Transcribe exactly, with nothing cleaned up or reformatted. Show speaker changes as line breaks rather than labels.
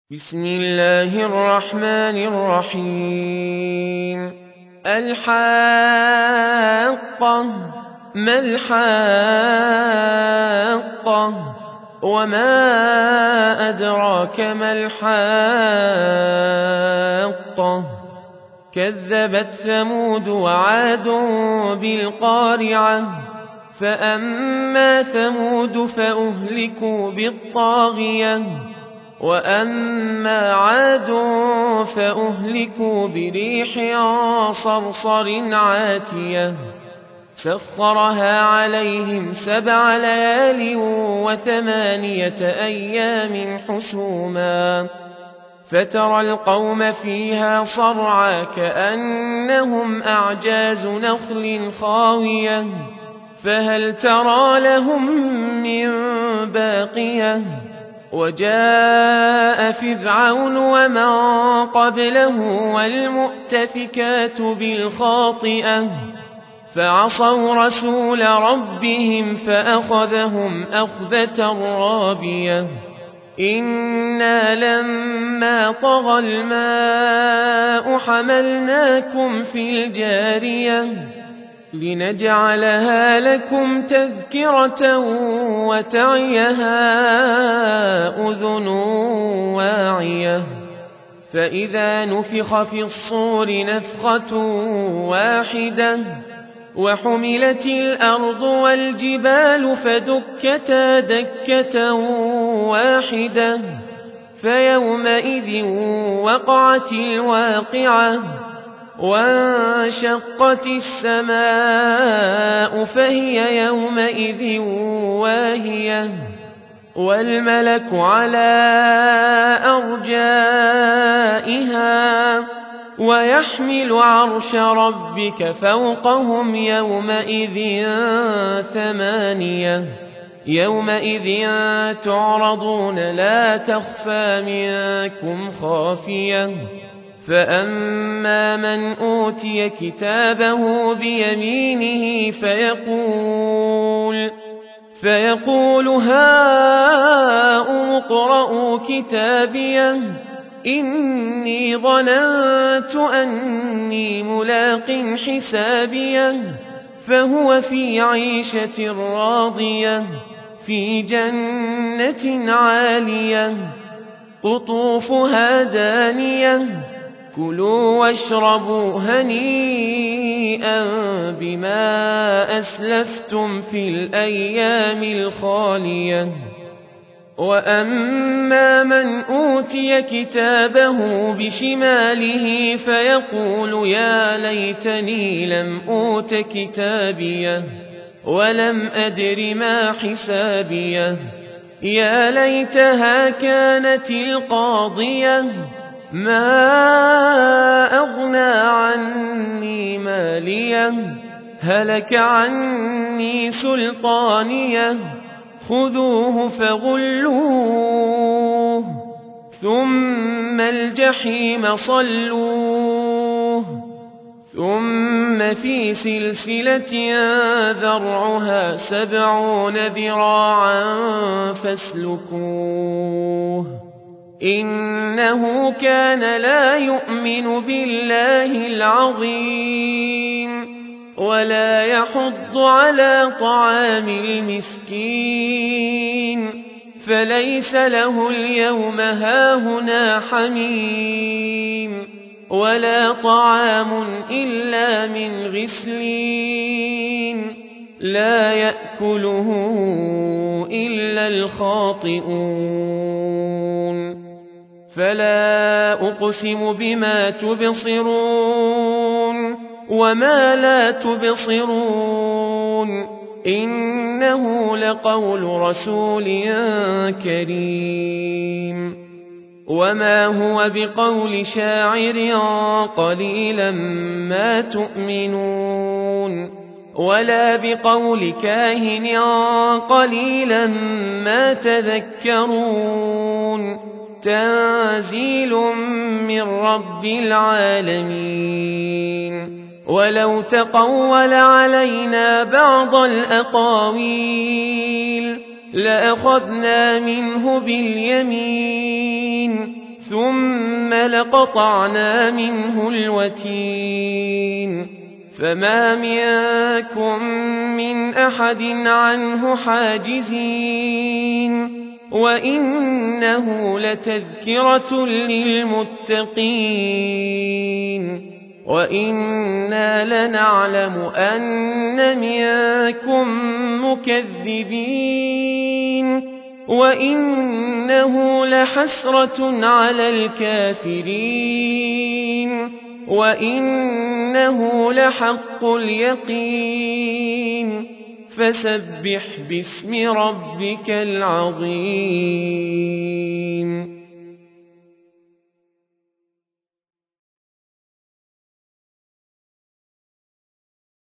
بسم الله الرحمن الرحيم. الحاقة ما الحاقة وما أدراك ما الحاقة كذبت ثمود وعاد بالقارعة فأما ثمود فأهلكوا بالطاغية وأما عاد فأهلكوا بريح صرصر عاتية سخرها عليهم سبع ليال وثمانية أيام حسوما فترى القوم فيها صرعى كأنهم أعجاز نخل خاوية فهل ترى لهم من باقية وجاء فرعون ومن قبله والمؤتفكات بالخاطئة فعصوا رسول ربهم فأخذهم أخذة رابية إنا لما طغى الماء حملناكم في الجارية لنجعلها لكم تذكرة وتعيها أذن واعية فإذا نفخ في الصور نفخة واحدة وحملت الأرض والجبال فدكتا دكة واحدة فيومئذ وقعت الواقعة وانشقت السماء فهي يومئذ واهية والملك على أرجائها ويحمل عرش ربك فوقهم يومئذ ثمانية يومئذ تعرضون لا تخفى منكم خافية فأما من أوتي كتابه بيمينه فيقول فيقول هاؤم اقرءوا كتابيه إني ظننت أني ملاق حسابيه فهو في عيشة راضية في جنة عالية قطوفها دانية كلوا واشربوا هنيئا بما أسلفتم في الأيام الخالية وأما من أوتي كتابه بشماله فيقول يا ليتني لم أوت كتابيه ولم أدر ما حسابيه يا ليتها كانت القاضية ما أغنى عني ماليه هلك عني سلطانيه خذوه فغلوه ثم الجحيم صلوه ثم في سلسلة ذرعها سبعون ذراعا فاسلكوه إنه كان لا يؤمن بالله العظيم ولا يحض على طعام المسكين فليس له اليوم هاهنا حميم ولا طعام إلا من غسلين لا يأكله إلا الخاطئون فلا أقسم بما تبصرون وما لا تبصرون إنه لقول رسول كريم وما هو بقول شاعر قليلا ما تؤمنون ولا بقول كاهن قليلا ما تذكرون تنزيل من رب العالمين ولو تقول علينا بعض الأقاويل لأخذنا منه باليمين ثم لقطعنا منه الوتين فما منكم من أحد عنه حاجزين وإنه لتذكرة للمتقين وإنا لنعلم أن منكم مكذبين وإنه لحسرة على الكافرين وإنه لحق اليقين فسبح باسم ربك العظيم